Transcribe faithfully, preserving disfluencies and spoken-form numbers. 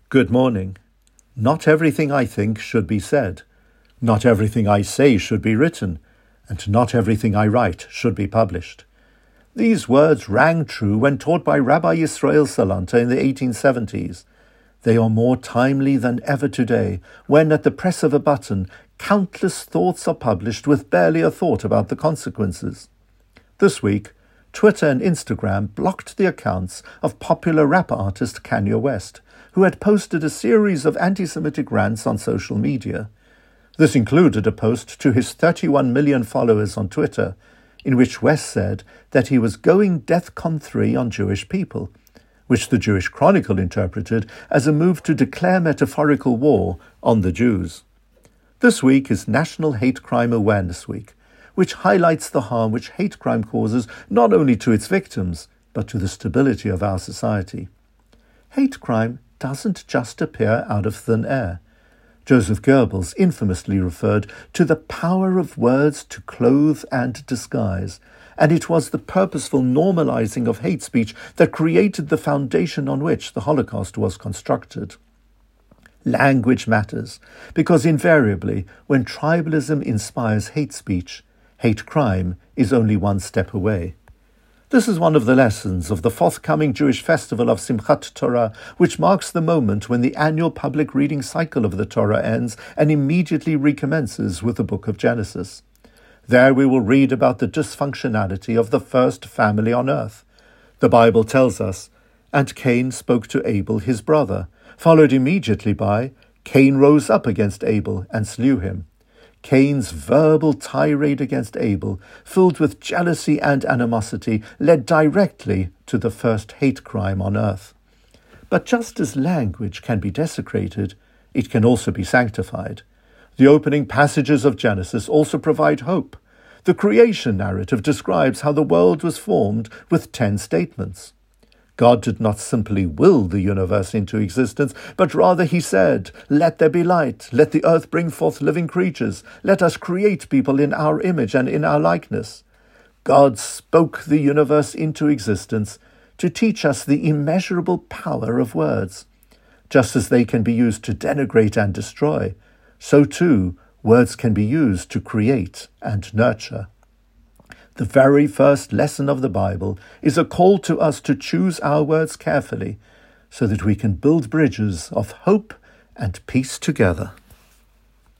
Good morning. Not everything I think should be said. Not everything I say should be written. And not everything I write should be published. These words rang true when taught by Rabbi Yisrael Salanter in the eighteen seventies. They are more timely than ever today, when at the press of a button, countless thoughts are published with barely a thought about the consequences. This week, Twitter and Instagram blocked the accounts of popular rap artist Kanye West, who had posted a series of anti-Semitic rants on social media. This included a post to his thirty-one million followers on Twitter, in which West said that he was going DEFCON three on Jewish people, which the Jewish Chronicle interpreted as a move to declare metaphorical war on the Jews. This week is National Hate Crime Awareness Week, which highlights the harm which hate crime causes not only to its victims, but to the stability of our society. Hate crime doesn't just appear out of thin air. Joseph Goebbels infamously referred to the power of words to clothe and disguise, and it was the purposeful normalizing of hate speech that created the foundation on which the Holocaust was constructed. Language matters, because invariably, when tribalism inspires hate speech, hate crime is only one step away. This is one of the lessons of the forthcoming Jewish festival of Simchat Torah, which marks the moment when the annual public reading cycle of the Torah ends and immediately recommences with the book of Genesis. There we will read about the dysfunctionality of the first family on earth. The Bible tells us, "And Cain spoke to Abel his brother," followed immediately by, "Cain rose up against Abel and slew him." Cain's verbal tirade against Abel, filled with jealousy and animosity, led directly to the first hate crime on earth. But just as language can be desecrated, it can also be sanctified. The opening passages of Genesis also provide hope. The creation narrative describes how the world was formed with ten statements. God did not simply will the universe into existence, but rather he said, "Let there be light, let the earth bring forth living creatures, let us create people in our image and in our likeness." God spoke the universe into existence to teach us the immeasurable power of words. Just as they can be used to denigrate and destroy, so too words can be used to create and nurture. The very first lesson of the Bible is a call to us to choose our words carefully so that we can build bridges of hope and peace together.